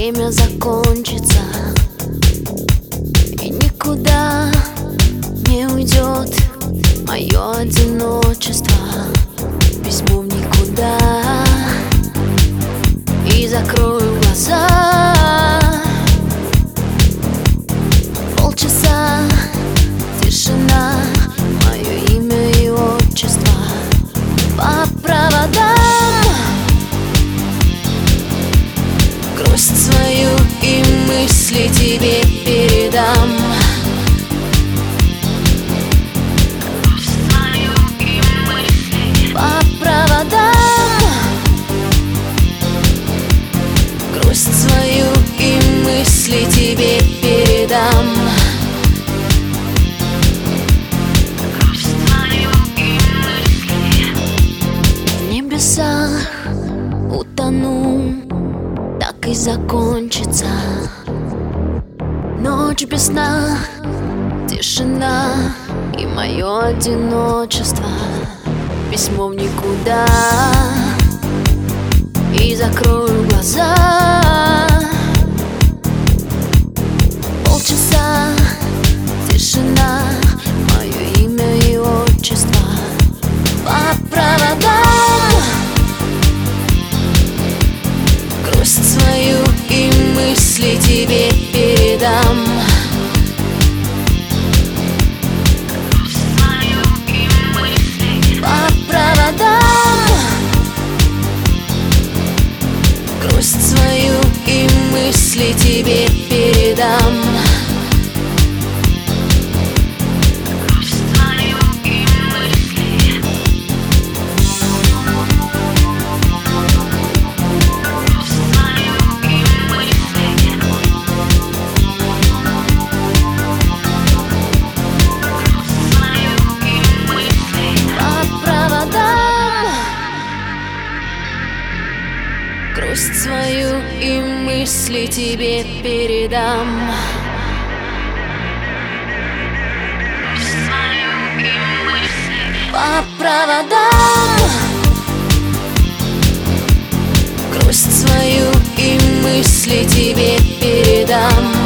время закончится и никуда не уйдет мое одиночество. Письмо в никуда, и закрою глаза. Полчаса тишина, мое имя и отчество по проводам. Грусть свою и мысли тебе передам. По проводам. Грусть свою и мысли тебе передам. В небесах утону, так и закончится ночь без сна, тишина и мое одиночество. Письмо в никуда, и закрою глаза. Полчаса тишина, мое имя и отчество по проводам. Грусть свою и мысли тебе передам. По проводам. Грусть свою и мысли тебе передам. Грусть свою и мысли тебе передам. По проводам. Грусть свою и мысли тебе передам.